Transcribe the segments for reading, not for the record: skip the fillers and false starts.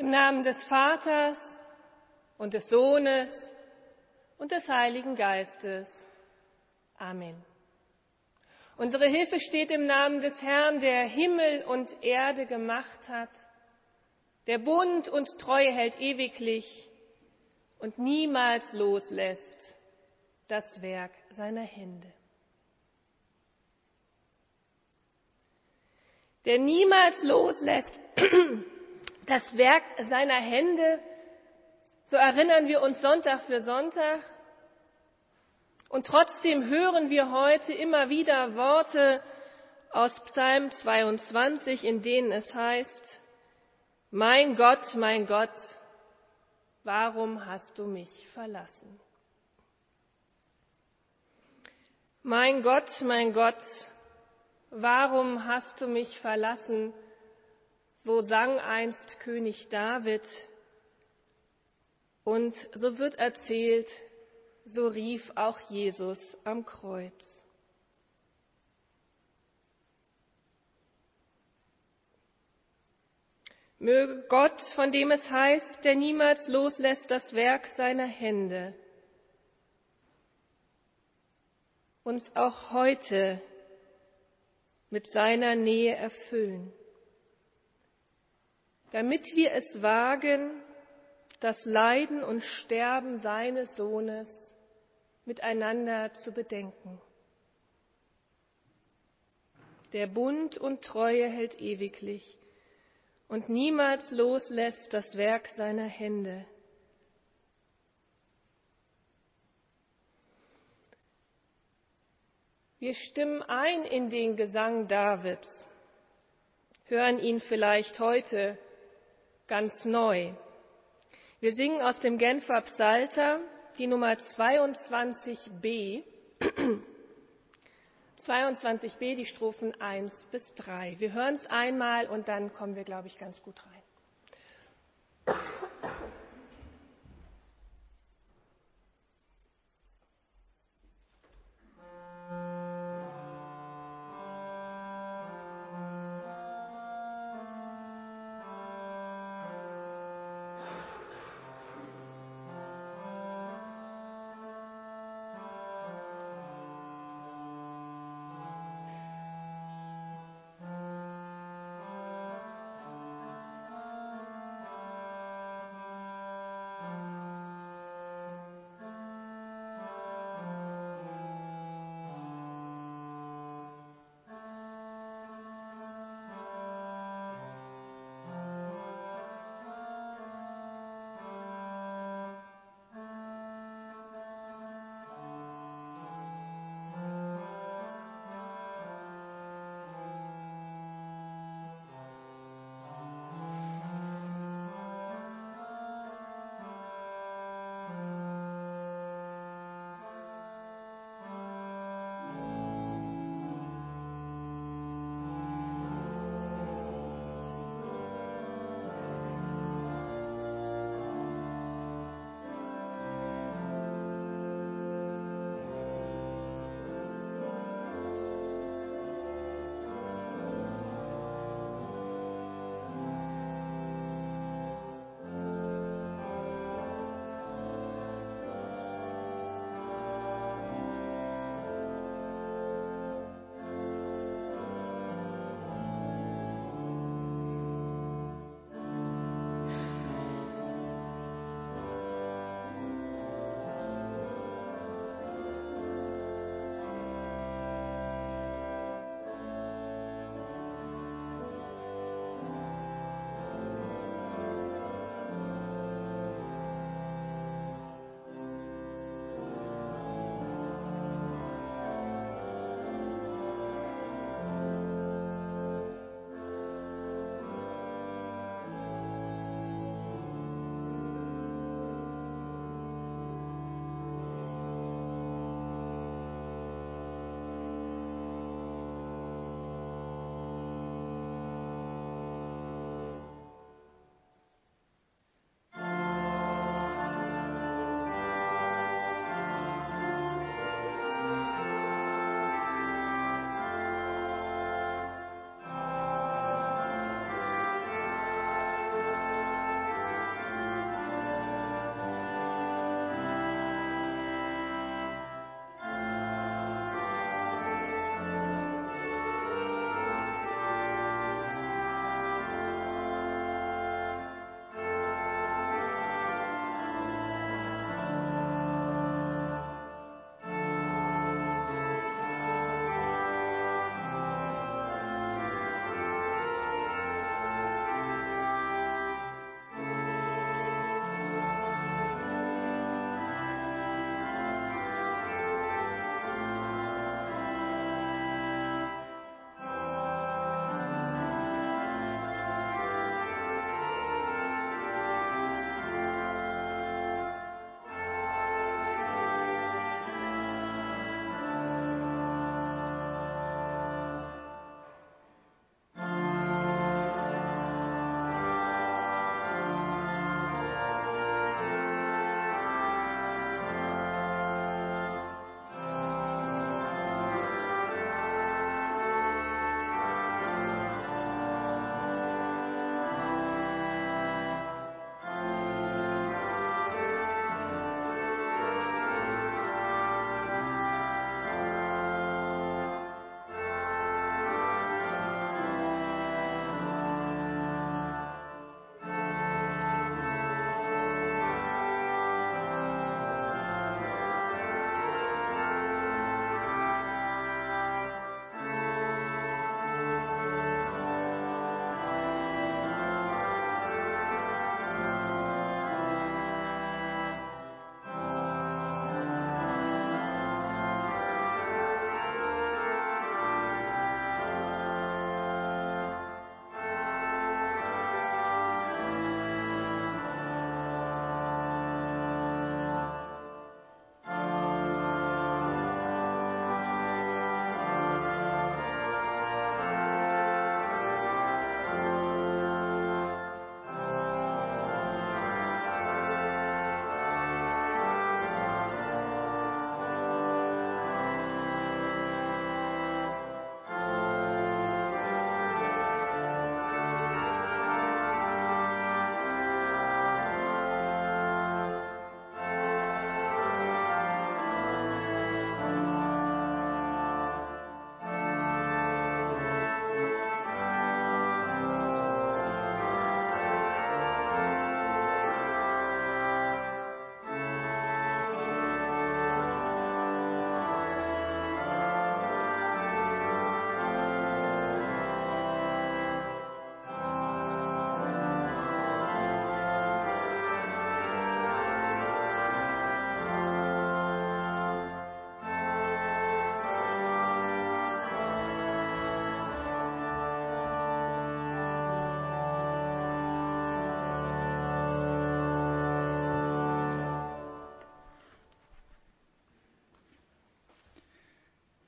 Im Namen des Vaters und des Sohnes und des Heiligen Geistes. Amen. Unsere Hilfe steht im Namen des Herrn, der Himmel und Erde gemacht hat, der Bund und Treue hält ewiglich und niemals loslässt das Werk seiner Hände. Der niemals loslässt das Werk seiner Hände, so erinnern wir uns Sonntag für Sonntag. Und trotzdem hören wir heute immer wieder Worte aus Psalm 22, in denen es heißt: mein Gott, warum hast du mich verlassen? Mein Gott, warum hast du mich verlassen? So sang einst König David. Und so wird erzählt, so rief auch Jesus am Kreuz. Möge Gott, von dem es heißt, der niemals loslässt das Werk seiner Hände, uns auch heute mit seiner Nähe erfüllen, damit wir es wagen, das Leiden und Sterben seines Sohnes miteinander zu bedenken. Der Bund und Treue hält ewiglich und niemals loslässt das Werk seiner Hände. Wir stimmen ein in den Gesang Davids, hören ihn vielleicht heute ganz neu. Wir singen aus dem Genfer Psalter die Nummer 22b, 22b, die Strophen 1 bis 3. Wir hören es einmal und dann kommen wir, glaube ich, ganz gut rein.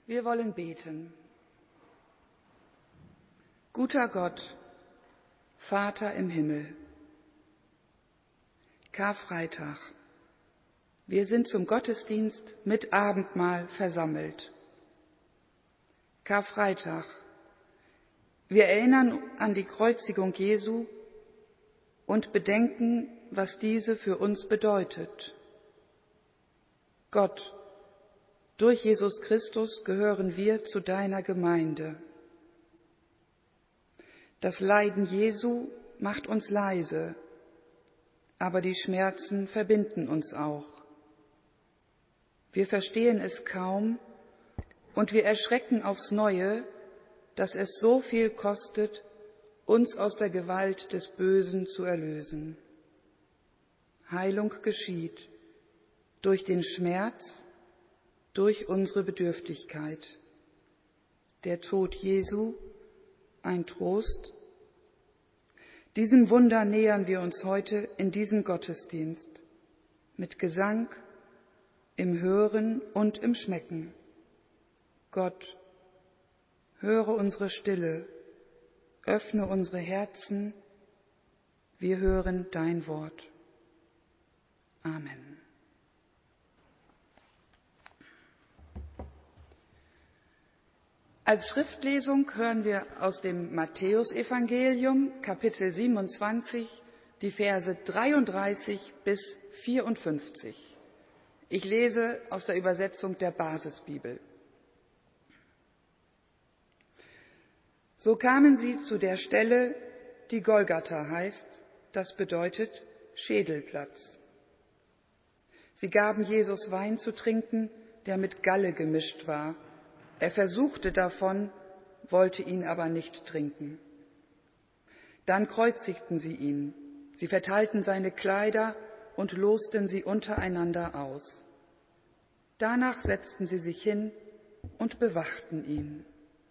Wir wollen beten. Guter Gott, Vater im Himmel, Karfreitag. Wir sind zum Gottesdienst mit Abendmahl versammelt. Karfreitag. Wir erinnern an die Kreuzigung Jesu und bedenken, was diese für uns bedeutet. Gott, durch Jesus Christus gehören wir zu deiner Gemeinde. Das Leiden Jesu macht uns leise, aber die Schmerzen verbinden uns auch. Wir verstehen es kaum und wir erschrecken aufs Neue, dass es so viel kostet, uns aus der Gewalt des Bösen zu erlösen. Heilung geschieht durch den Schmerz, durch unsere Bedürftigkeit. Der Tod Jesu, ein Trost. Diesem Wunder nähern wir uns heute in diesem Gottesdienst mit Gesang, im Hören und im Schmecken. Gott, höre unsere Stille, öffne unsere Herzen, wir hören dein Wort. Amen. Als Schriftlesung hören wir aus dem Matthäusevangelium, Kapitel 27, die Verse 33 bis 54. Ich lese aus der Übersetzung der Basisbibel. So kamen sie zu der Stelle, die Golgatha heißt, das bedeutet Schädelplatz. Sie gaben Jesus Wein zu trinken, der mit Galle gemischt war. Er versuchte davon, wollte ihn aber nicht trinken. Dann kreuzigten sie ihn. Sie verteilten seine Kleider und losten sie untereinander aus. Danach setzten sie sich hin und bewachten ihn.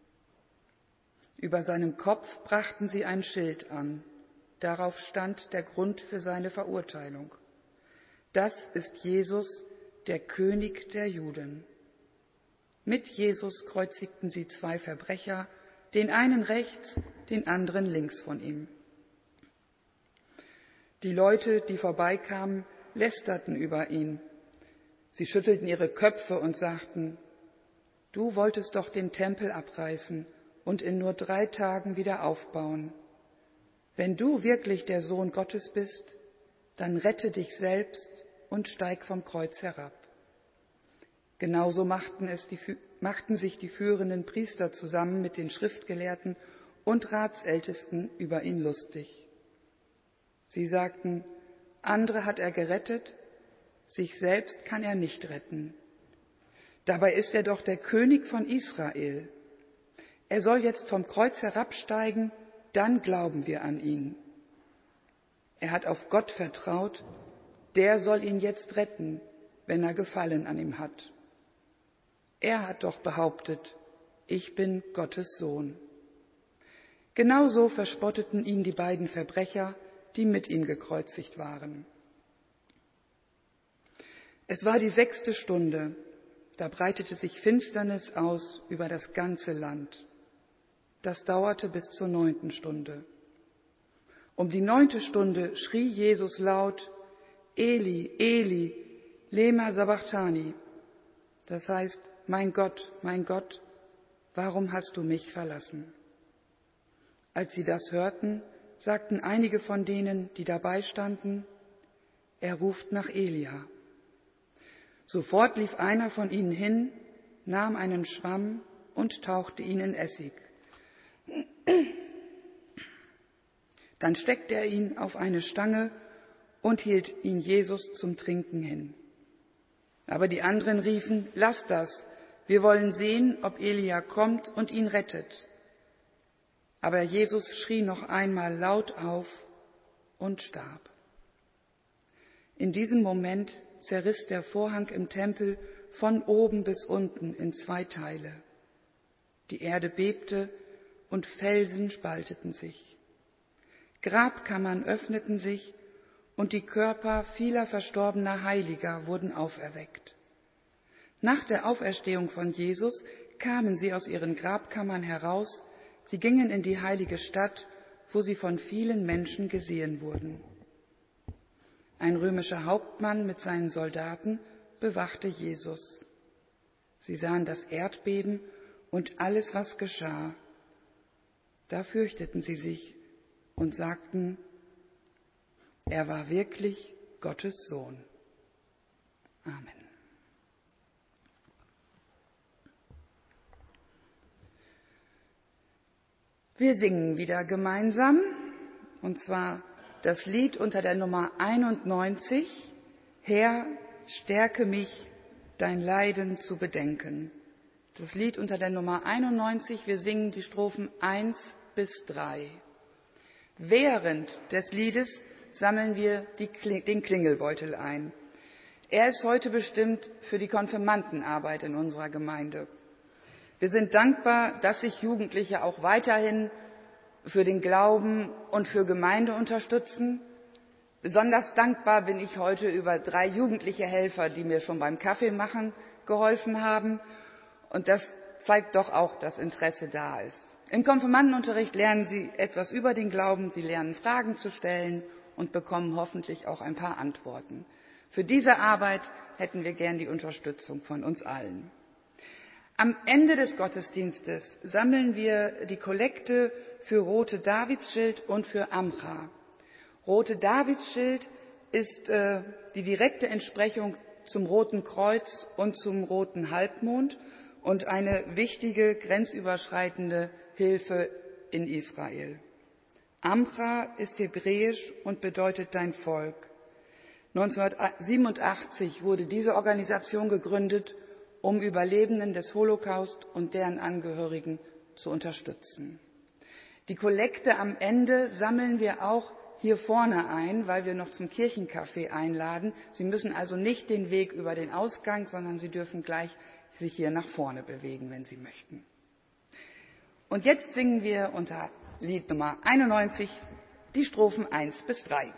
Über seinem Kopf brachten sie ein Schild an. Darauf stand der Grund für seine Verurteilung. Das ist Jesus, der König der Juden. Mit Jesus kreuzigten sie zwei Verbrecher, den einen rechts, den anderen links von ihm. Die Leute, die vorbeikamen, lästerten über ihn. Sie schüttelten ihre Köpfe und sagten: Du wolltest doch den Tempel abreißen und in nur 3 Tagen wieder aufbauen. Wenn du wirklich der Sohn Gottes bist, dann rette dich selbst und steig vom Kreuz herab. Genauso machten sich die führenden Priester zusammen mit den Schriftgelehrten und Ratsältesten über ihn lustig. Sie sagten: Andere hat er gerettet, sich selbst kann er nicht retten. Dabei ist er doch der König von Israel. Er soll jetzt vom Kreuz herabsteigen, dann glauben wir an ihn. Er hat auf Gott vertraut, der soll ihn jetzt retten, wenn er Gefallen an ihm hat. Er hat doch behauptet, ich bin Gottes Sohn. Genauso verspotteten ihn die beiden Verbrecher, die mit ihm gekreuzigt waren. Es war die 6. Stunde, da breitete sich Finsternis aus über das ganze Land. Das dauerte bis zur 9. Stunde. Um die 9. Stunde schrie Jesus laut: Eli, Eli, lema sabachthani. Das heißt: mein Gott, warum hast du mich verlassen? Als sie das hörten, sagten einige von denen, die dabei standen: Er ruft nach Elia. Sofort lief einer von ihnen hin, nahm einen Schwamm und tauchte ihn in Essig. Dann steckte er ihn auf eine Stange und hielt ihn Jesus zum Trinken hin. Aber die anderen riefen: Lass das, wir wollen sehen, ob Elia kommt und ihn rettet. Aber Jesus schrie noch einmal laut auf und starb. In diesem Moment zerriss der Vorhang im Tempel von oben bis unten in 2 Teile. Die Erde bebte und Felsen spalteten sich. Grabkammern öffneten sich und die Körper vieler verstorbener Heiliger wurden auferweckt. Nach der Auferstehung von Jesus kamen sie aus ihren Grabkammern heraus, sie gingen in die heilige Stadt, wo sie von vielen Menschen gesehen wurden. Ein römischer Hauptmann mit seinen Soldaten bewachte Jesus. Sie sahen das Erdbeben und alles, was geschah. Da fürchteten sie sich und sagten, er war wirklich Gottes Sohn. Amen. Wir singen wieder gemeinsam, und zwar das Lied unter der Nummer 91, Herr, stärke mich, dein Leiden zu bedenken. Das Lied unter der Nummer 91, wir singen die Strophen 1 bis 3. Während des Liedes sammeln wir den Klingelbeutel ein. Er ist heute bestimmt für die Konfirmandenarbeit in unserer Gemeinde. Wir sind dankbar, dass sich Jugendliche auch weiterhin für den Glauben und für Gemeinde unterstützen. Besonders dankbar bin ich heute über 3 jugendliche Helfer, die mir schon beim Kaffeemachen geholfen haben. Und das zeigt doch auch, dass Interesse da ist. Im Konfirmandenunterricht lernen Sie etwas über den Glauben, Sie lernen Fragen zu stellen und bekommen hoffentlich auch ein paar Antworten. Für diese Arbeit hätten wir gern die Unterstützung von uns allen. Am Ende des Gottesdienstes sammeln wir die Kollekte für Rote Davidsschild und für Amcha. Rote Davidsschild ist die direkte Entsprechung zum Roten Kreuz und zum Roten Halbmond und eine wichtige grenzüberschreitende Hilfe in Israel. Amcha ist hebräisch und bedeutet dein Volk. 1987 wurde diese Organisation gegründet, um Überlebenden des Holocaust und deren Angehörigen zu unterstützen. Die Kollekte am Ende sammeln wir auch hier vorne ein, weil wir noch zum Kirchenkaffee einladen. Sie müssen also nicht den Weg über den Ausgang, sondern Sie dürfen gleich sich hier nach vorne bewegen, wenn Sie möchten. Und jetzt singen wir unter Lied Nummer 91 die Strophen 1 bis 3.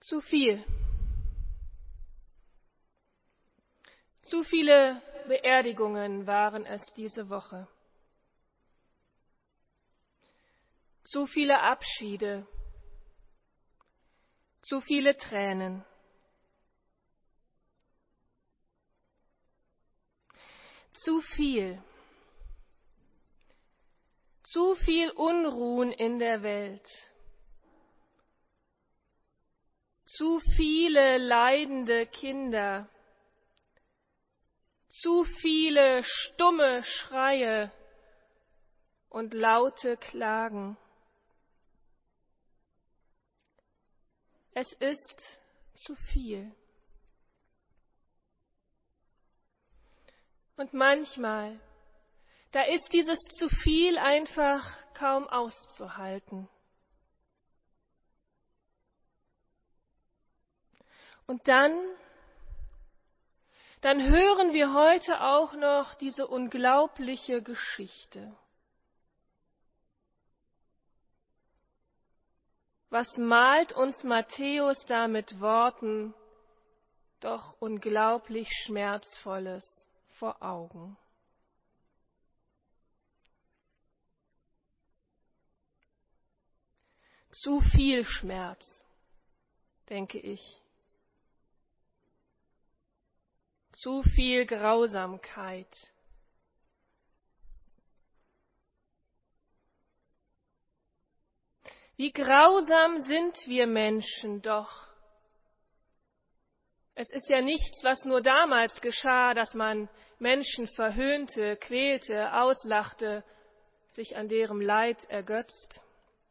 Zu viel. Zu viele Beerdigungen waren es diese Woche. Zu viele Abschiede. Zu viele Tränen. Zu viel. Zu viel Unruhen in der Welt. Zu viele leidende Kinder. Zu viele stumme Schreie und laute Klagen. Es ist zu viel. Und manchmal, da ist dieses zu viel einfach kaum auszuhalten. Und dann hören wir heute auch noch diese unglaubliche Geschichte. Was malt uns Matthäus da mit Worten doch unglaublich Schmerzvolles vor Augen? Zu viel Schmerz, denke ich. Zu viel Grausamkeit. Wie grausam sind wir Menschen doch. Es ist ja nichts, was nur damals geschah, dass man Menschen verhöhnte, quälte, auslachte, sich an deren Leid ergötzt.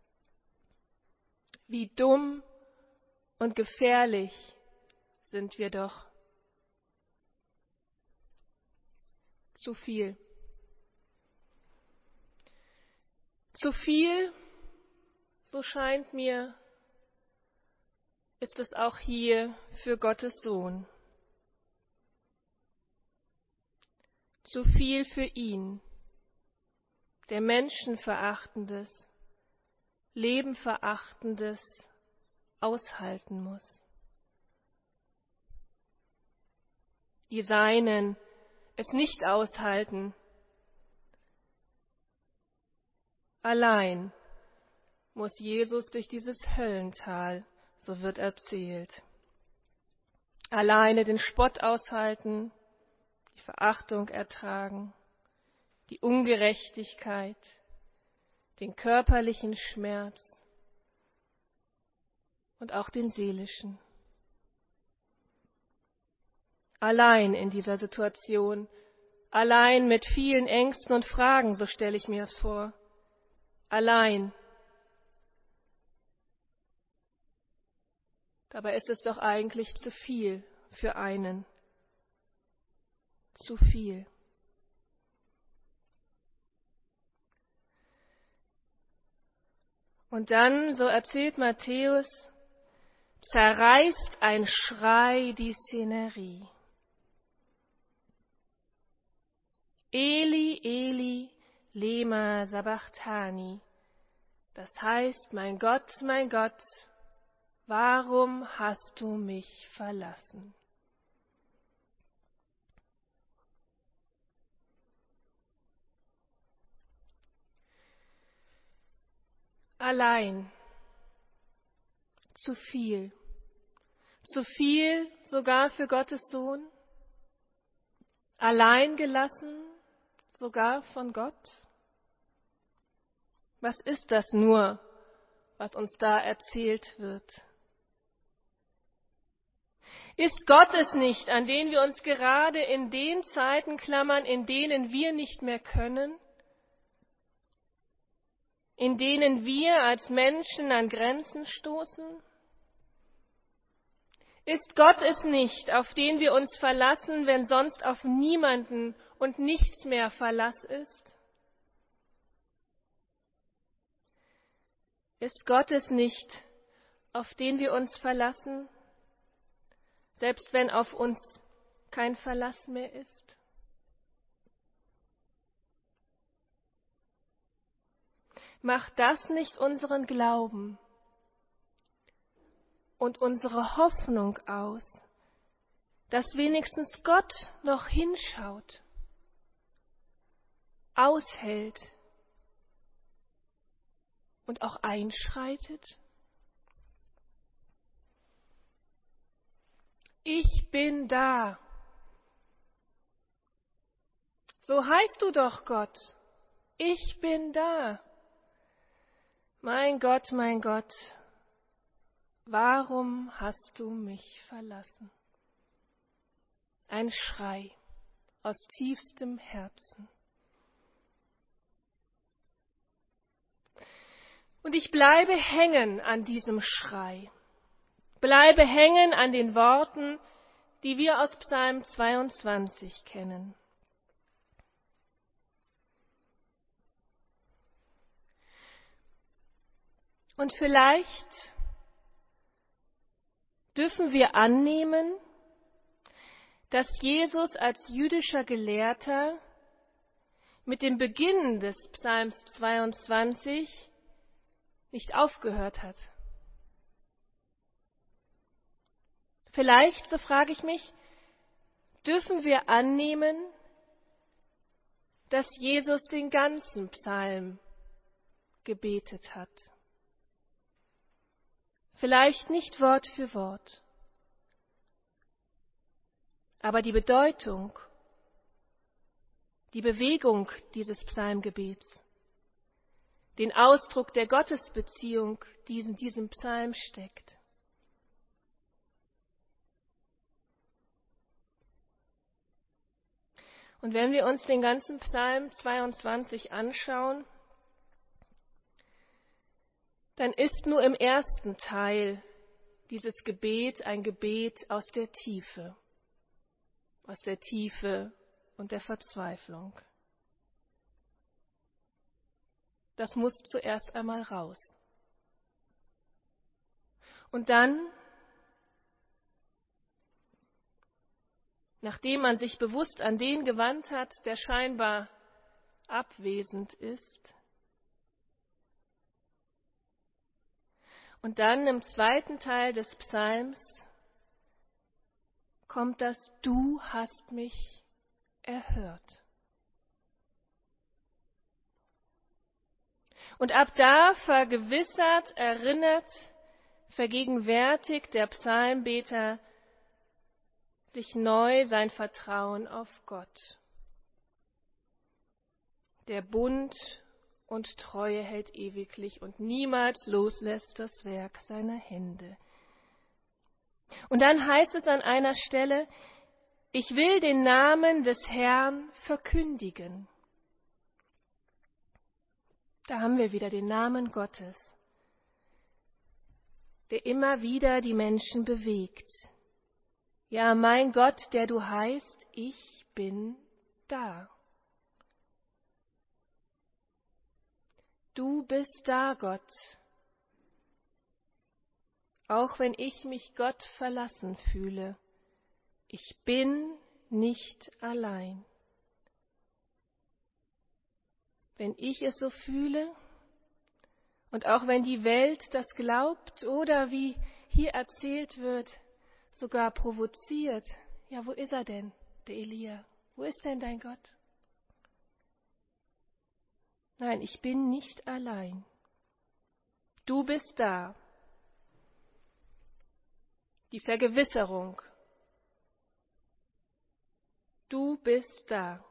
Wie dumm und gefährlich sind wir doch. Zu viel. Zu viel, so scheint mir, ist es auch hier für Gottes Sohn. Zu viel für ihn, der Menschenverachtendes, Lebenverachtendes aushalten muss. Die Seinen es nicht aushalten. Allein muss Jesus durch dieses Höllental, so wird erzählt. Alleine den Spott aushalten, die Verachtung ertragen, die Ungerechtigkeit, den körperlichen Schmerz und auch den seelischen. Allein in dieser Situation, allein mit vielen Ängsten und Fragen, so stelle ich mir das vor. Allein. Dabei ist es doch eigentlich zu viel für einen. Zu viel. Und dann, so erzählt Matthäus, zerreißt ein Schrei die Szenerie. Eli, Eli, lema sabachthani. Das heißt, mein Gott, warum hast du mich verlassen? Allein. Zu viel. Zu viel sogar für Gottes Sohn. Allein gelassen sogar von Gott. Was ist das nur, was uns da erzählt wird? Ist Gott es nicht, an den wir uns gerade in den Zeiten klammern, in denen wir nicht mehr können? In denen wir als Menschen an Grenzen stoßen? Ist Gott es nicht, auf den wir uns verlassen, wenn sonst auf niemanden und nichts mehr Verlass ist? Ist Gott es nicht, auf den wir uns verlassen, selbst wenn auf uns kein Verlass mehr ist? Macht das nicht unseren Glauben und unsere Hoffnung aus, dass wenigstens Gott noch hinschaut, aushält und auch einschreitet? Ich bin da. So heißt du doch, Gott. Ich bin da. Mein Gott, warum hast du mich verlassen? Ein Schrei aus tiefstem Herzen. Und ich bleibe hängen an diesem Schrei. Bleibe hängen an den Worten, die wir aus Psalm 22 kennen. Und vielleicht dürfen wir annehmen, dass Jesus als jüdischer Gelehrter mit dem Beginn des Psalms 22 nicht aufgehört hat. Vielleicht, so frage ich mich, dürfen wir annehmen, dass Jesus den ganzen Psalm gebetet hat. Vielleicht nicht Wort für Wort, aber die Bedeutung, die Bewegung dieses Psalmgebets, den Ausdruck der Gottesbeziehung, die in diesem Psalm steckt. Und wenn wir uns den ganzen Psalm 22 anschauen, dann ist nur im ersten Teil dieses Gebet ein Gebet aus der Tiefe und der Verzweiflung. Das muss zuerst einmal raus. Und dann, nachdem man sich bewusst an den gewandt hat, der scheinbar abwesend ist, und dann im zweiten Teil des Psalms kommt das Du hast mich erhört. Und ab da vergewissert, erinnert, vergegenwärtigt der Psalmbeter sich neu sein Vertrauen auf Gott. Der Bund und Treue hält ewiglich und niemals loslässt das Werk seiner Hände. Und dann heißt es an einer Stelle, ich will den Namen des Herrn verkündigen. Da haben wir wieder den Namen Gottes, der immer wieder die Menschen bewegt. Ja, mein Gott, der du heißt, ich bin da. Du bist da, Gott. Auch wenn ich mich Gott verlassen fühle, ich bin nicht allein. Wenn ich es so fühle und auch wenn die Welt das glaubt oder wie hier erzählt wird, sogar provoziert, ja, wo ist er denn, der Elia? Wo ist denn dein Gott? Nein, ich bin nicht allein. Du bist da. Die Vergewisserung. Du bist da.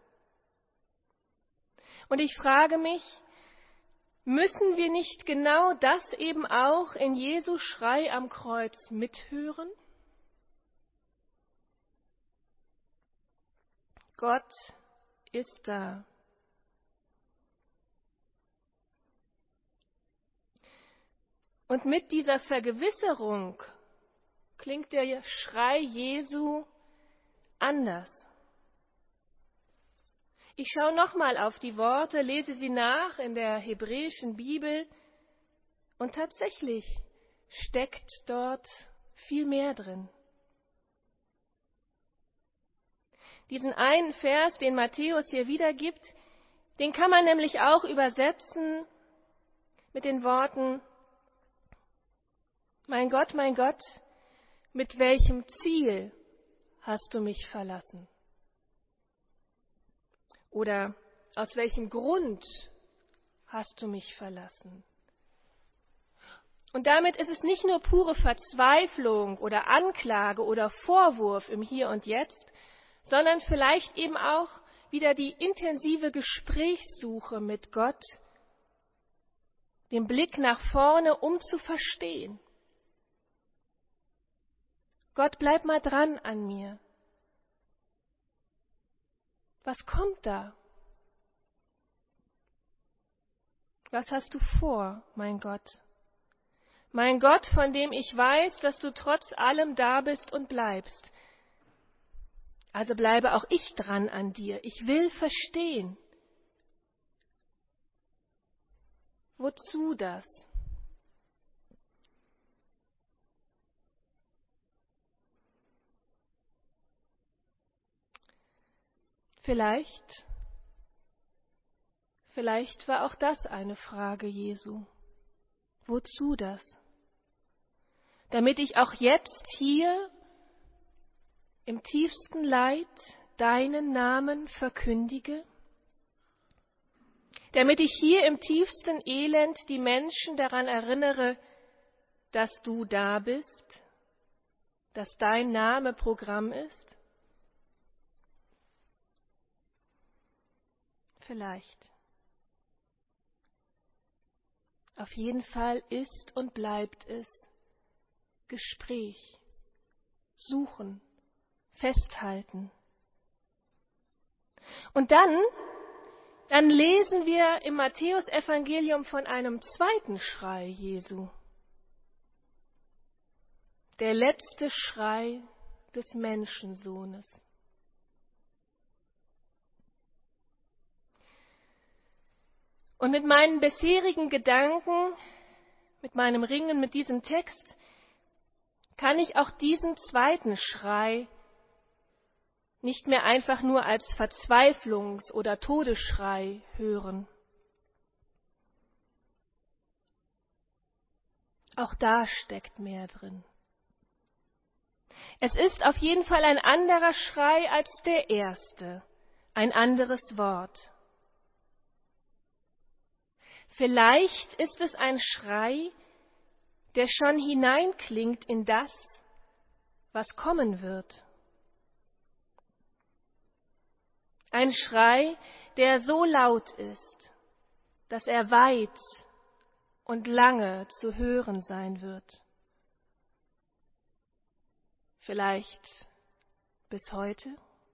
Und ich frage mich, müssen wir nicht genau das eben auch in Jesu Schrei am Kreuz mithören? Gott ist da. Und mit dieser Vergewisserung klingt der Schrei Jesu anders. Ich schaue nochmal auf die Worte, lese sie nach in der hebräischen Bibel und tatsächlich steckt dort viel mehr drin. Diesen einen Vers, den Matthäus hier wiedergibt, den kann man nämlich auch übersetzen mit den Worten: mein Gott, mit welchem Ziel hast du mich verlassen? Oder aus welchem Grund hast du mich verlassen? Und damit ist es nicht nur pure Verzweiflung oder Anklage oder Vorwurf im Hier und Jetzt, sondern vielleicht eben auch wieder die intensive Gesprächssuche mit Gott, den Blick nach vorne, um zu verstehen. Gott, bleib mal dran an mir. Was kommt da? Was hast du vor, mein Gott? Mein Gott, von dem ich weiß, dass du trotz allem da bist und bleibst. Also bleibe auch ich dran an dir. Ich will verstehen. Wozu das? Vielleicht war auch das eine Frage Jesu. Wozu das? Damit ich auch jetzt hier im tiefsten Leid deinen Namen verkündige? Damit ich hier im tiefsten Elend die Menschen daran erinnere, dass du da bist, dass dein Name Programm ist? Vielleicht. Auf jeden Fall ist und bleibt es Gespräch, suchen, festhalten. Und dann lesen wir im Matthäusevangelium von einem zweiten Schrei Jesu. Der letzte Schrei des Menschensohnes. Und mit meinen bisherigen Gedanken, mit meinem Ringen mit diesem Text, kann ich auch diesen zweiten Schrei nicht mehr einfach nur als Verzweiflungs- oder Todesschrei hören. Auch da steckt mehr drin. Es ist auf jeden Fall ein anderer Schrei als der erste, ein anderes Wort. Vielleicht ist es ein Schrei, der schon hineinklingt in das, was kommen wird. Ein Schrei, der so laut ist, dass er weit und lange zu hören sein wird. Vielleicht bis heute?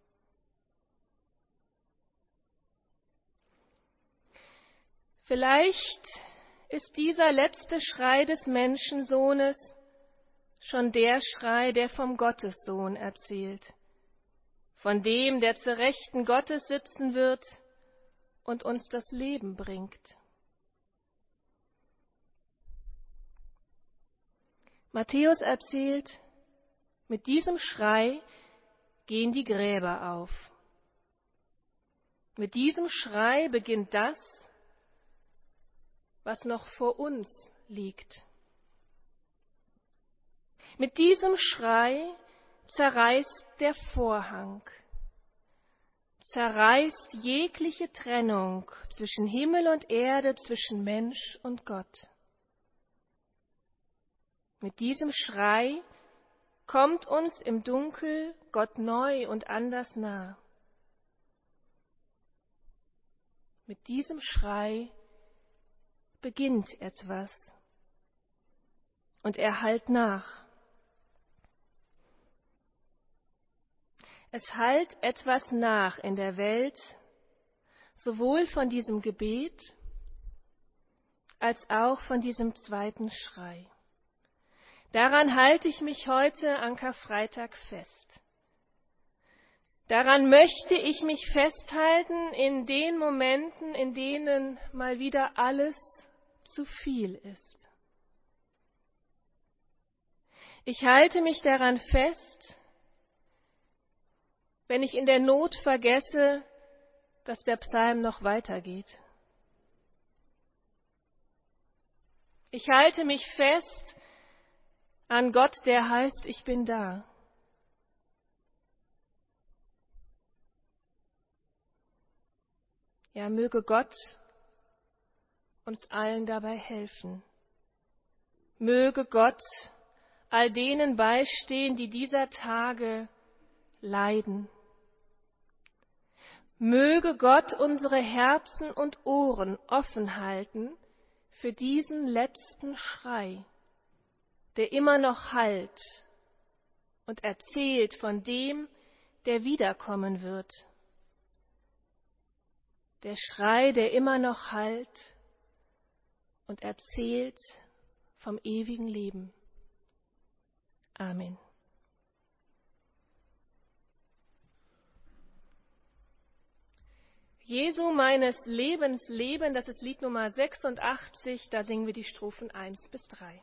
Vielleicht ist dieser letzte Schrei des Menschensohnes schon der Schrei, der vom Gottessohn erzählt, von dem, der zur Rechten Gottes sitzen wird und uns das Leben bringt. Matthäus erzählt, mit diesem Schrei gehen die Gräber auf. Mit diesem Schrei beginnt das, was noch vor uns liegt. Mit diesem Schrei zerreißt der Vorhang, zerreißt jegliche Trennung zwischen Himmel und Erde, zwischen Mensch und Gott. Mit diesem Schrei kommt uns im Dunkel Gott neu und anders nah. Mit diesem Schrei beginnt etwas und er hallt nach. Es hallt etwas nach in der Welt, sowohl von diesem Gebet als auch von diesem zweiten Schrei. Daran halte ich mich heute an Karfreitag fest. Daran möchte ich mich festhalten in den Momenten, in denen mal wieder alles zu viel ist. Ich halte mich daran fest, wenn ich in der Not vergesse, dass der Psalm noch weitergeht. Ich halte mich fest, an Gott, der heißt, ich bin da. Ja, möge Gott uns allen dabei helfen. Möge Gott all denen beistehen, die dieser Tage leiden. Möge Gott unsere Herzen und Ohren offen halten für diesen letzten Schrei, der immer noch hallt und erzählt von dem, der wiederkommen wird. Der Schrei, der immer noch hallt und erzählt vom ewigen Leben. Amen. Jesu meines Lebens Leben, das ist Lied Nummer 86, da singen wir die Strophen 1 bis 3.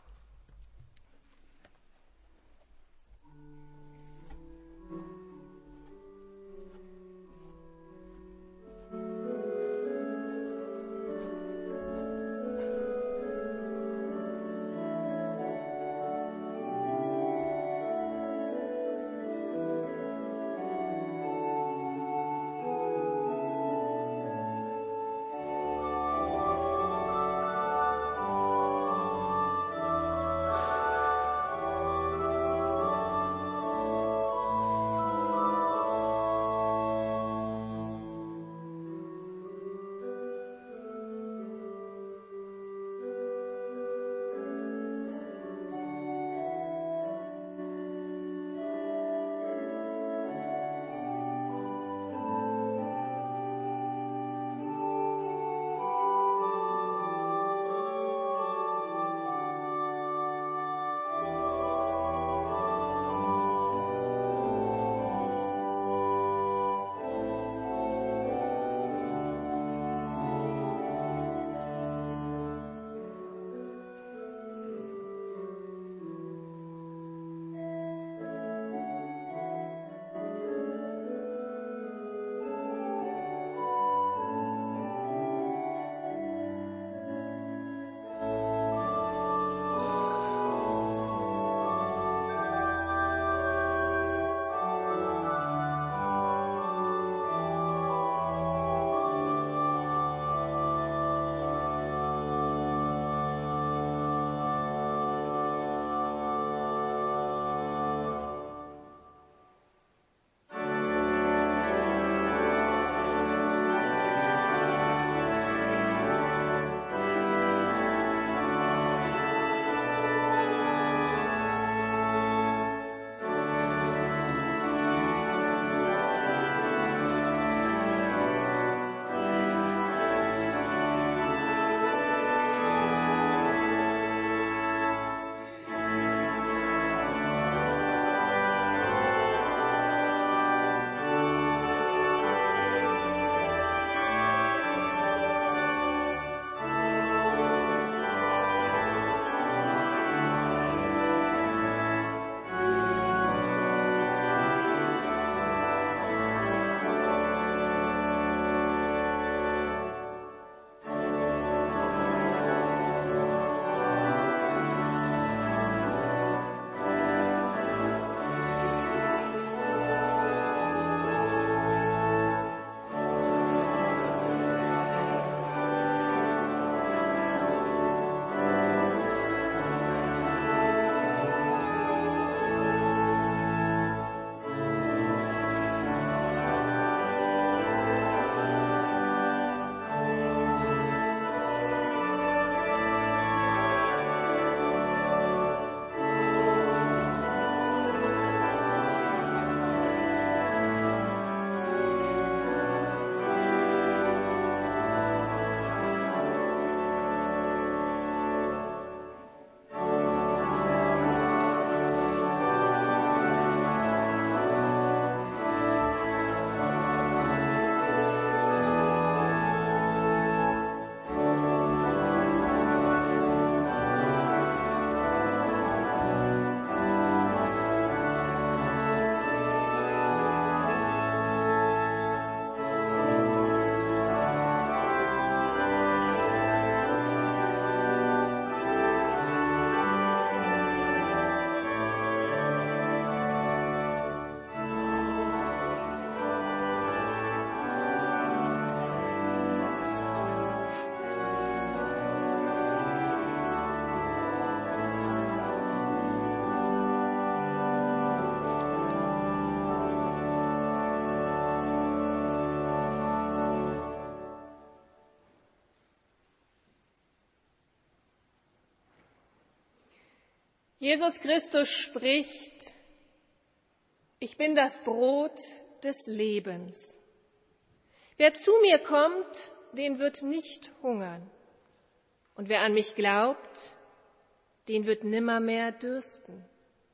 Jesus Christus spricht: Ich bin das Brot des Lebens. Wer zu mir kommt, den wird nicht hungern. Und wer an mich glaubt, den wird nimmermehr dürsten.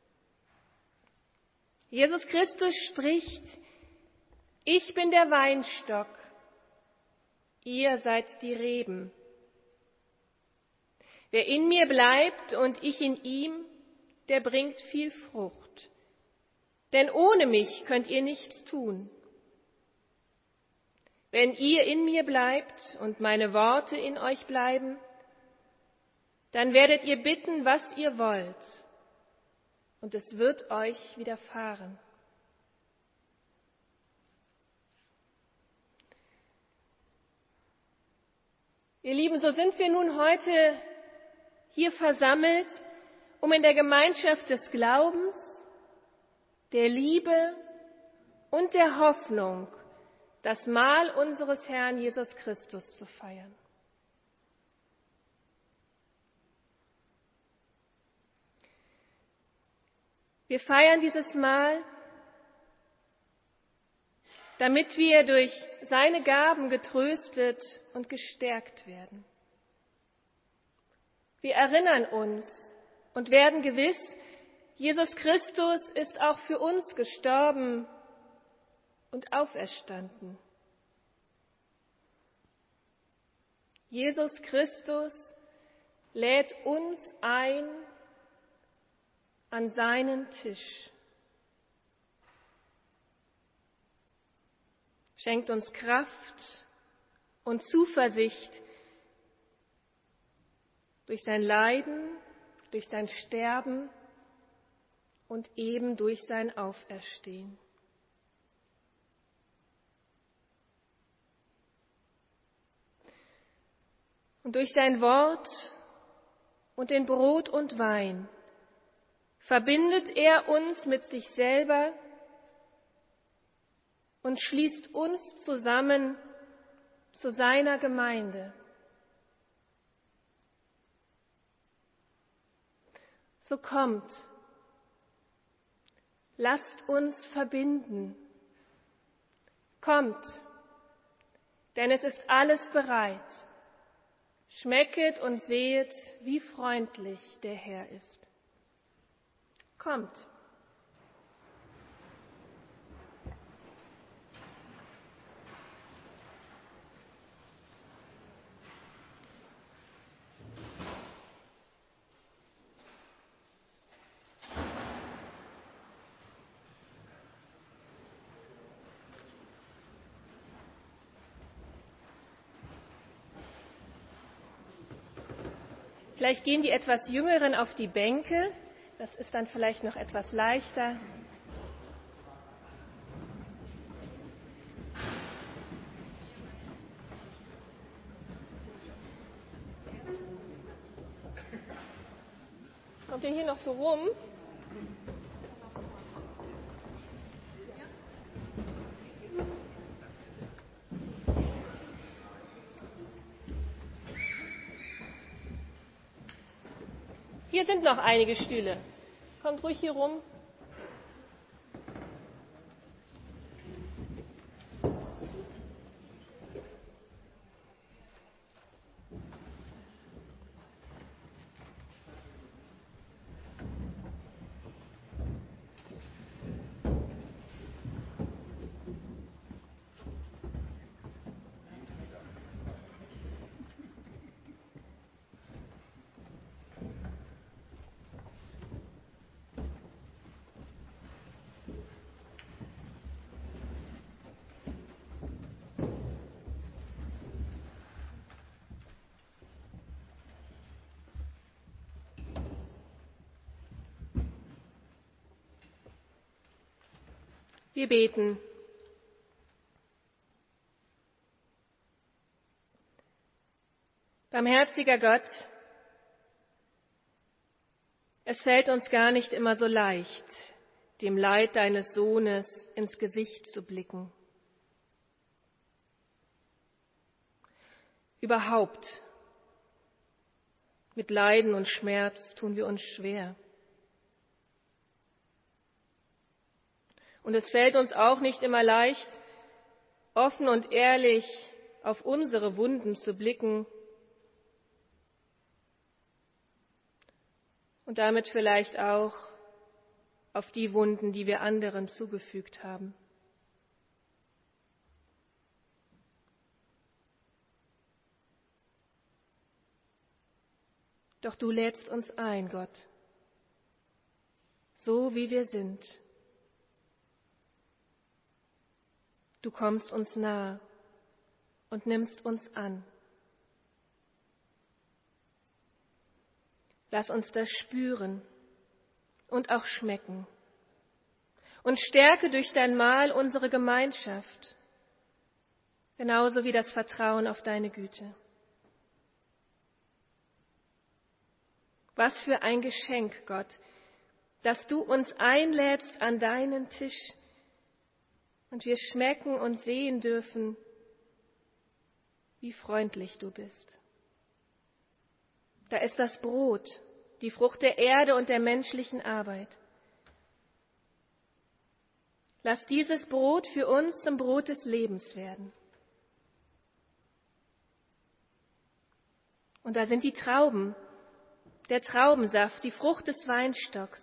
Jesus Christus spricht: Ich bin der Weinstock, ihr seid die Reben. Wer in mir bleibt und ich in ihm, der bringt viel Frucht. Denn ohne mich könnt ihr nichts tun. Wenn ihr in mir bleibt und meine Worte in euch bleiben, dann werdet ihr bitten, was ihr wollt, und es wird euch widerfahren. Ihr Lieben, so sind wir nun heute hier versammelt, um in der Gemeinschaft des Glaubens, der Liebe und der Hoffnung das Mahl unseres Herrn Jesus Christus zu feiern. Wir feiern dieses Mahl, damit wir durch seine Gaben getröstet und gestärkt werden. Wir erinnern uns und werden gewiss, Jesus Christus ist auch für uns gestorben und auferstanden. Jesus Christus lädt uns ein an seinen Tisch. Schenkt uns Kraft und Zuversicht durch sein Leiden, durch sein Sterben und eben durch sein Auferstehen. Und durch sein Wort und den Brot und Wein verbindet er uns mit sich selber und schließt uns zusammen zu seiner Gemeinde. So kommt, lasst uns verbinden. Kommt, denn es ist alles bereit. Schmecket und sehet, wie freundlich der Herr ist. Kommt. Vielleicht gehen die etwas Jüngeren auf die Bänke. Das ist dann vielleicht noch etwas leichter. Kommt ihr hier noch so rum? Hier sind noch einige Stühle. Kommt ruhig hier rum. Wir beten. Barmherziger Gott, es fällt uns gar nicht immer so leicht, dem Leid deines Sohnes ins Gesicht zu blicken. Überhaupt, mit Leiden und Schmerz tun wir uns schwer. Und es fällt uns auch nicht immer leicht, offen und ehrlich auf unsere Wunden zu blicken und damit vielleicht auch auf die Wunden, die wir anderen zugefügt haben. Doch du lädst uns ein, Gott, so wie wir sind. Du kommst uns nahe und nimmst uns an. Lass uns das spüren und auch schmecken und stärke durch dein Mahl unsere Gemeinschaft, genauso wie das Vertrauen auf deine Güte. Was für ein Geschenk, Gott, dass du uns einlädst an deinen Tisch und wir schmecken und sehen dürfen, wie freundlich du bist. Da ist das Brot, die Frucht der Erde und der menschlichen Arbeit. Lass dieses Brot für uns zum Brot des Lebens werden. Und da sind die Trauben, der Traubensaft, die Frucht des Weinstocks.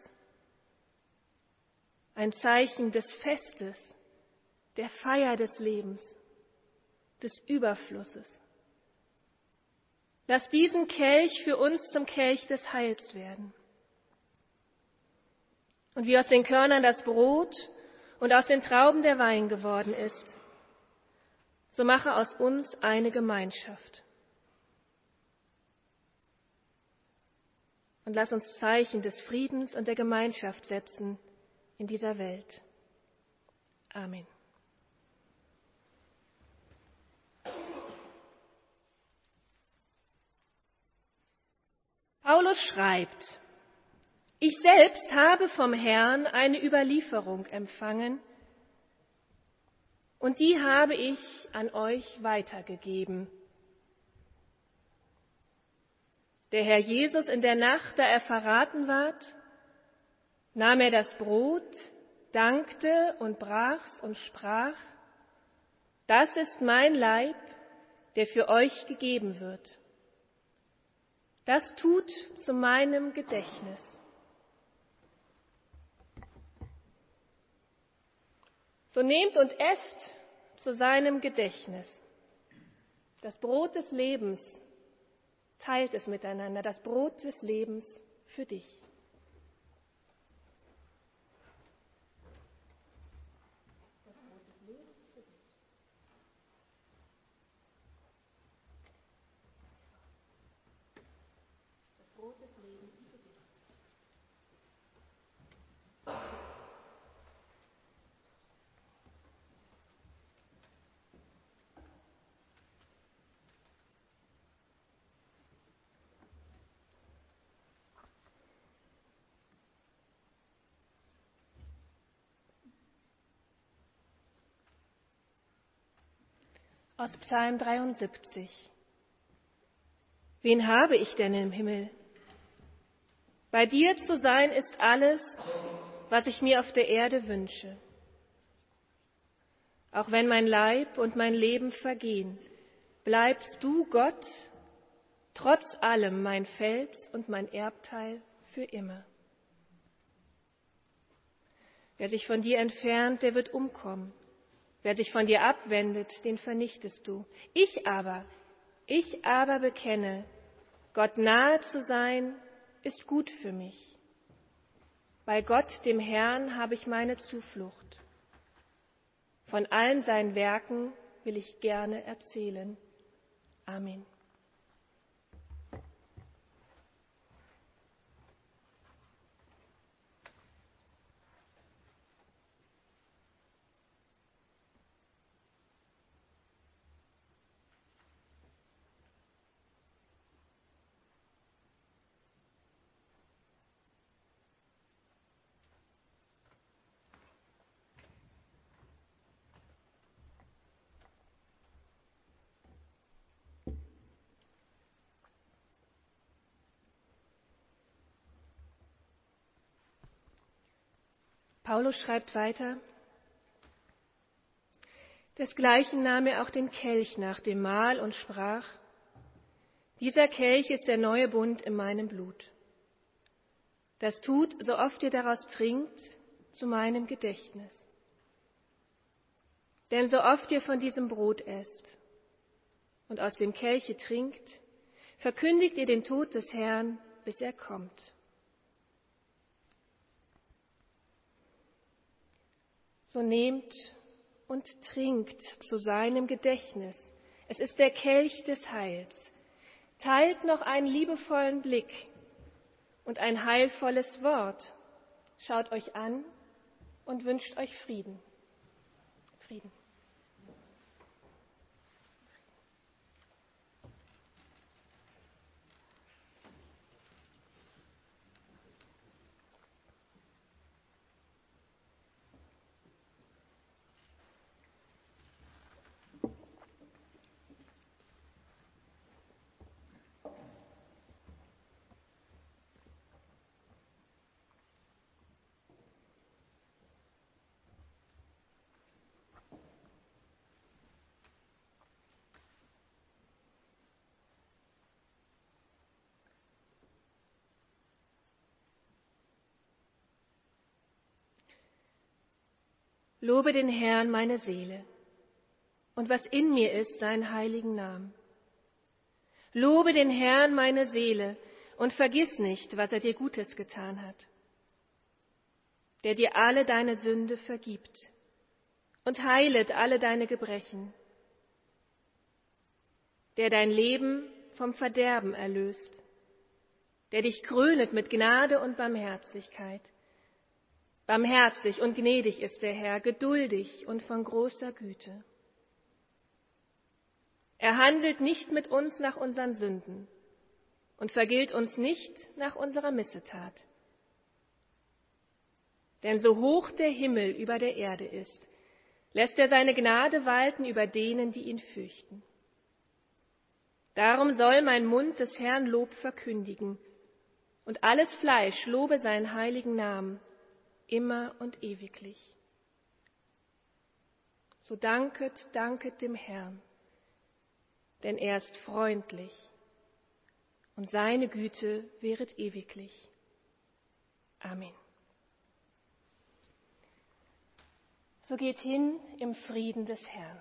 Ein Zeichen des Festes, der Feier des Lebens, des Überflusses. Lass diesen Kelch für uns zum Kelch des Heils werden. Und wie aus den Körnern das Brot und aus den Trauben der Wein geworden ist, so mache aus uns eine Gemeinschaft. Und lass uns Zeichen des Friedens und der Gemeinschaft setzen in dieser Welt. Amen. Paulus schreibt: Ich selbst habe vom Herrn eine Überlieferung empfangen und die habe ich an euch weitergegeben. Der Herr Jesus in der Nacht, da er verraten ward, nahm er das Brot, dankte und brach's und sprach: Das ist mein Leib, der für euch gegeben wird. Das tut zu meinem Gedächtnis. So nehmt und esst zu seinem Gedächtnis. Das Brot des Lebens, teilt es miteinander, das Brot des Lebens für dich. Aus Psalm 73. Wen habe ich denn im Himmel? Bei dir zu sein ist alles, was ich mir auf der Erde wünsche. Auch wenn mein Leib und mein Leben vergehen, bleibst du, Gott, trotz allem mein Fels und mein Erbteil für immer. Wer sich von dir entfernt, der wird umkommen. Wer sich von dir abwendet, den vernichtest du. Ich aber bekenne, Gott nahe zu sein, ist gut für mich. Bei Gott, dem Herrn, habe ich meine Zuflucht. Von allen seinen Werken will ich gerne erzählen. Amen. Paulus schreibt weiter: Desgleichen nahm er auch den Kelch nach dem Mahl und sprach: Dieser Kelch ist der neue Bund in meinem Blut. Das tut, so oft ihr daraus trinkt, zu meinem Gedächtnis. Denn so oft ihr von diesem Brot esst und aus dem Kelche trinkt, verkündigt ihr den Tod des Herrn, bis er kommt. So nehmt und trinkt zu seinem Gedächtnis. Es ist der Kelch des Heils. Teilt noch einen liebevollen Blick und ein heilvolles Wort. Schaut euch an und wünscht euch Frieden. Frieden. Lobe den Herrn, meine Seele, und was in mir ist, seinen heiligen Namen. Lobe den Herrn, meine Seele, und vergiss nicht, was er dir Gutes getan hat, der dir alle deine Sünde vergibt und heilet alle deine Gebrechen, der dein Leben vom Verderben erlöst, der dich krönet mit Gnade und Barmherzigkeit. Barmherzig und gnädig ist der Herr, geduldig und von großer Güte. Er handelt nicht mit uns nach unseren Sünden und vergilt uns nicht nach unserer Missetat. Denn so hoch der Himmel über der Erde ist, lässt er seine Gnade walten über denen, die ihn fürchten. Darum soll mein Mund des Herrn Lob verkündigen und alles Fleisch lobe seinen heiligen Namen, immer und ewiglich. So danket dem Herrn, denn er ist freundlich und seine Güte währet ewiglich. Amen. So geht hin im Frieden des Herrn.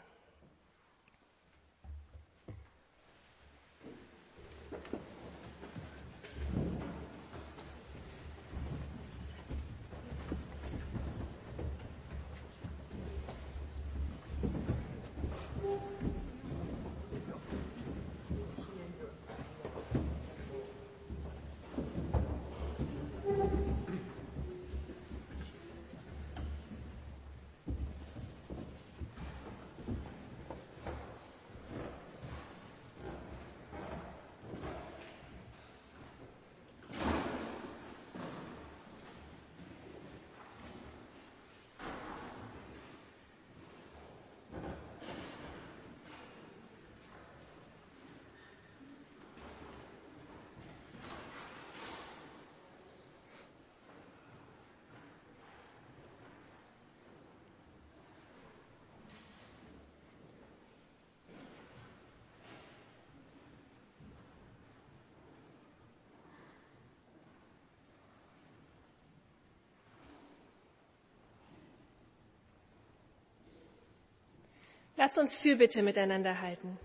Lasst uns Fürbitte miteinander halten.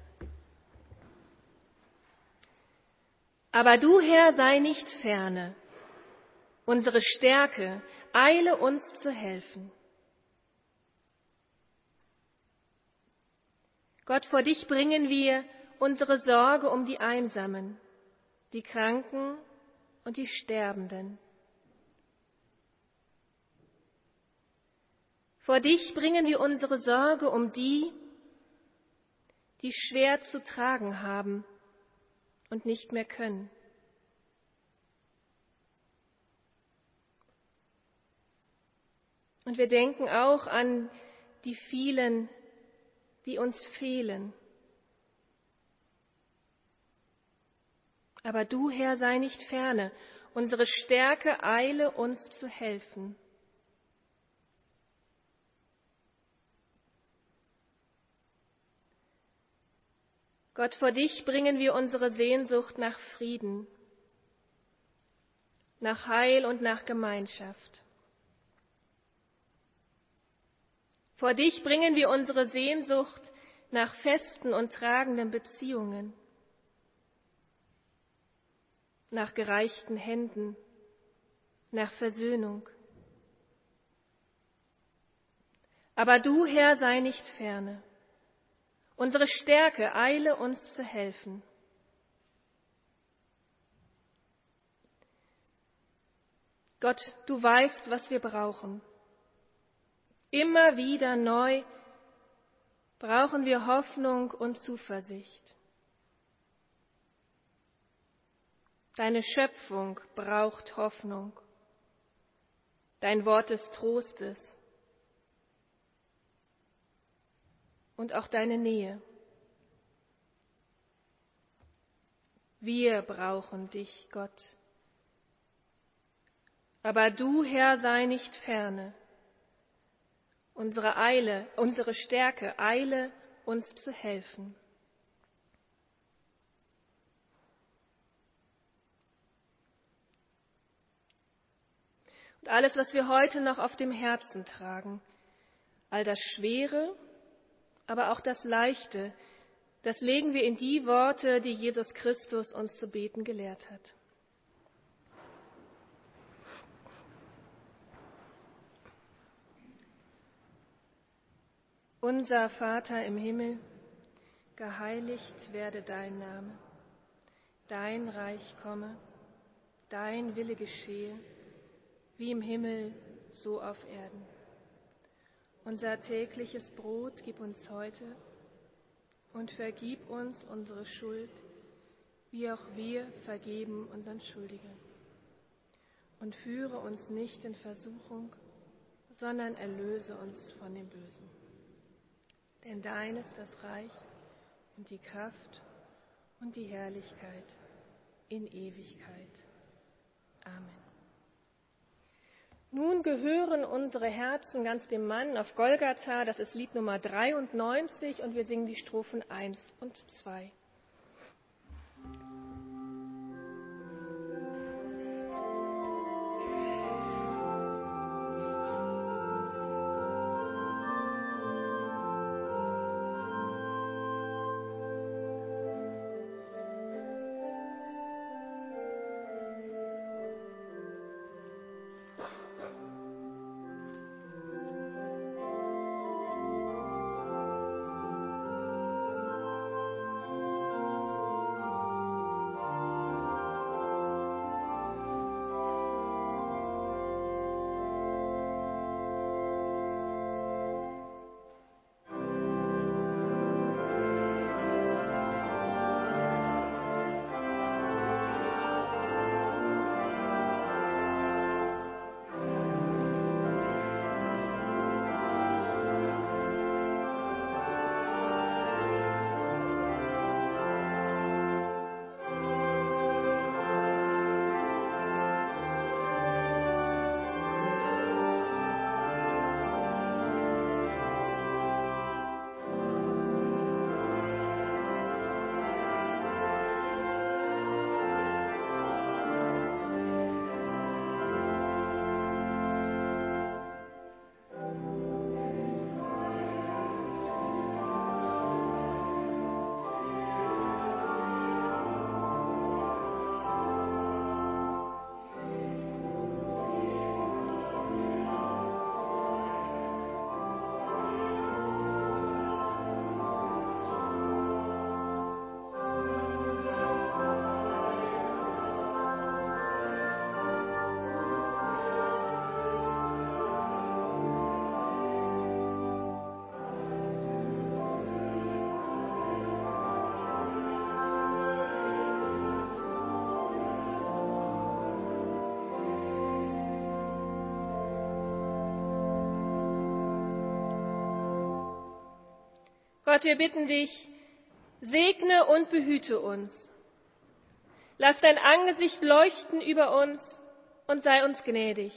Aber du, Herr, sei nicht ferne. Unsere Stärke, eile uns zu helfen. Gott, vor dich bringen wir unsere Sorge um die Einsamen, die Kranken und die Sterbenden. Vor dich bringen wir unsere Sorge um die, die schwer zu tragen haben und nicht mehr können. Und wir denken auch an die vielen, die uns fehlen. Aber du, Herr, sei nicht ferne, unsere Stärke eile uns zu helfen. Gott, vor dich bringen wir unsere Sehnsucht nach Frieden, nach Heil und nach Gemeinschaft. Vor dich bringen wir unsere Sehnsucht nach festen und tragenden Beziehungen, nach gereichten Händen, nach Versöhnung. Aber du, Herr, sei nicht ferne. Unsere Stärke eile uns zu helfen. Gott, du weißt, was wir brauchen. Immer wieder neu brauchen wir Hoffnung und Zuversicht. Deine Schöpfung braucht Hoffnung. Dein Wort des Trostes. Und auch deine Nähe. Wir brauchen dich, Gott. Aber du, Herr, sei nicht ferne. Unsere Stärke eile, uns zu helfen. Und alles, was wir heute noch auf dem Herzen tragen, all das Schwere, aber auch das Leichte, das legen wir in die Worte, die Jesus Christus uns zu beten gelehrt hat. Unser Vater im Himmel, geheiligt werde dein Name, dein Reich komme, dein Wille geschehe, wie im Himmel, so auf Erden. Unser tägliches Brot gib uns heute und vergib uns unsere Schuld, wie auch wir vergeben unseren Schuldigen. Und führe uns nicht in Versuchung, sondern erlöse uns von dem Bösen. Denn dein ist das Reich und die Kraft und die Herrlichkeit in Ewigkeit. Amen. Nun gehören unsere Herzen ganz dem Mann auf Golgatha, das ist Lied Nummer 93 und wir singen die Strophen 1 und 2. Gott, wir bitten dich, segne und behüte uns. Lass dein Angesicht leuchten über uns und sei uns gnädig.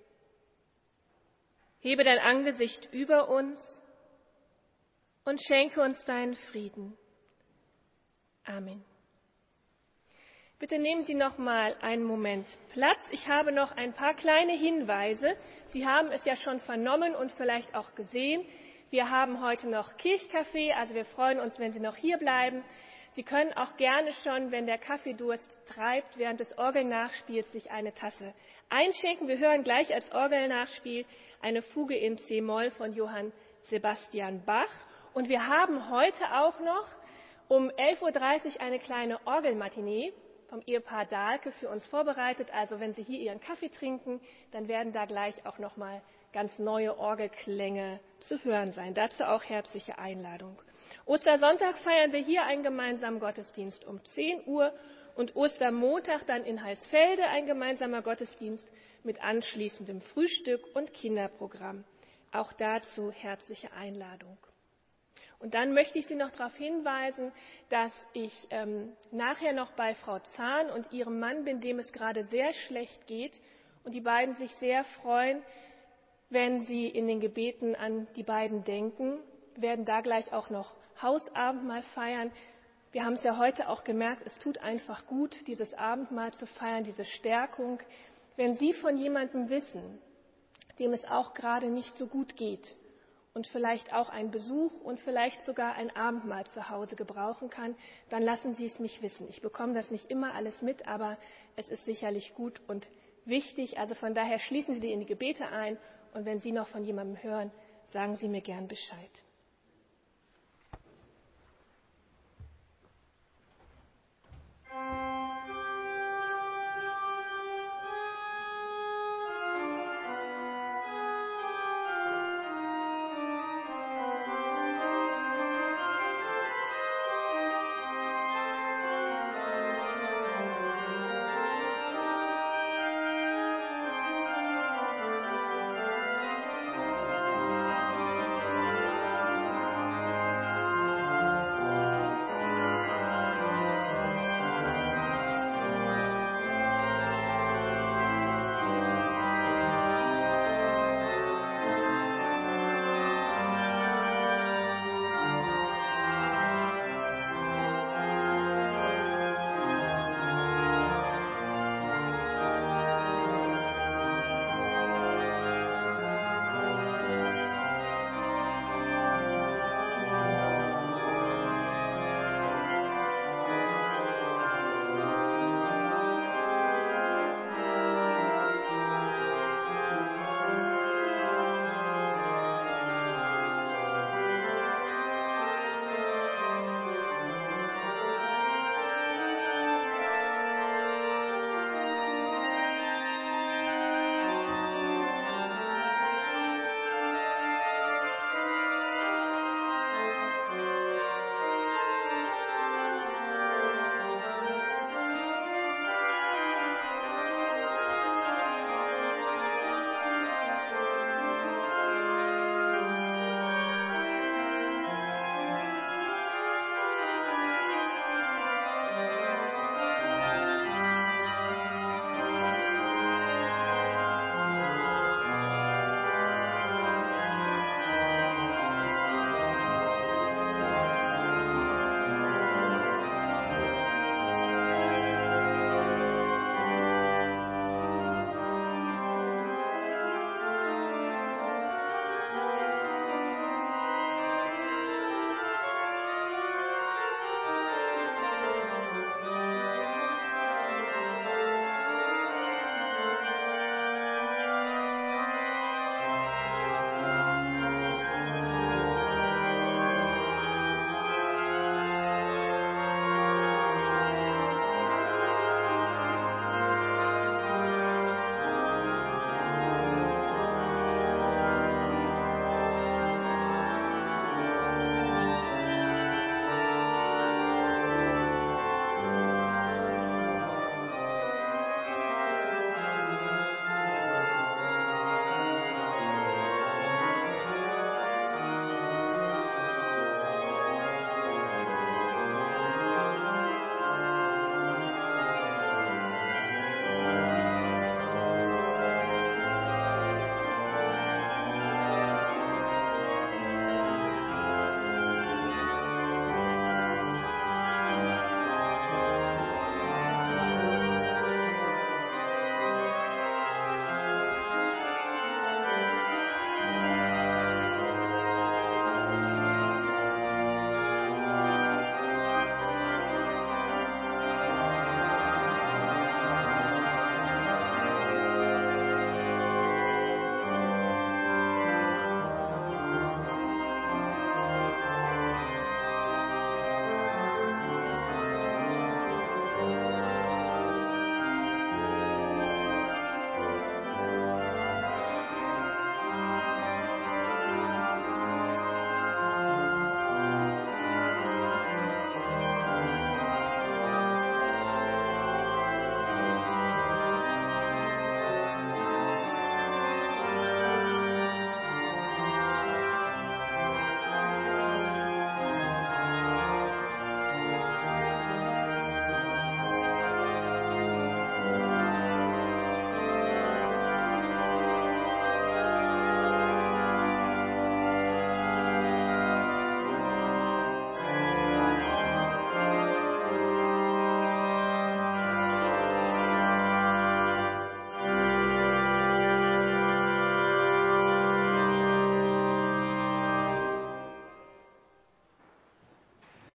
Hebe dein Angesicht über uns und schenke uns deinen Frieden. Amen. Bitte nehmen Sie noch mal einen Moment Platz. Ich habe noch ein paar kleine Hinweise. Sie haben es ja schon vernommen und vielleicht auch gesehen. Wir haben heute noch Kirchkaffee, also wir freuen uns, wenn Sie noch hier bleiben. Sie können auch gerne schon, wenn der Kaffeedurst treibt, während des Orgelnachspiels sich eine Tasse einschenken. Wir hören gleich als Orgelnachspiel eine Fuge in C-Moll von Johann Sebastian Bach. Und wir haben heute auch noch um 11.30 Uhr eine kleine Orgelmatinee vom Ehepaar Dahlke für uns vorbereitet. Also wenn Sie hier Ihren Kaffee trinken, dann werden da gleich auch noch mal ganz neue Orgelklänge zu hören sein. Dazu auch herzliche Einladung. Ostersonntag feiern wir hier einen gemeinsamen Gottesdienst um 10 Uhr und Ostermontag dann in Heilsfelde ein gemeinsamer Gottesdienst mit anschließendem Frühstück und Kinderprogramm. Auch dazu herzliche Einladung. Und dann möchte ich Sie noch darauf hinweisen, dass ich nachher noch bei Frau Zahn und ihrem Mann bin, dem es gerade sehr schlecht geht. Und die beiden sich sehr freuen, wenn Sie in den Gebeten an die beiden denken. Wir werden da gleich auch noch Hausabendmahl feiern. Wir haben es ja heute auch gemerkt, es tut einfach gut, dieses Abendmahl zu feiern, diese Stärkung. Wenn Sie von jemandem wissen, dem es auch gerade nicht so gut geht, und vielleicht auch einen Besuch und vielleicht sogar ein Abendmahl zu Hause gebrauchen kann, dann lassen Sie es mich wissen. Ich bekomme das nicht immer alles mit, aber es ist sicherlich gut und wichtig. Also von daher schließen Sie die in die Gebete ein und wenn Sie noch von jemandem hören, sagen Sie mir gern Bescheid.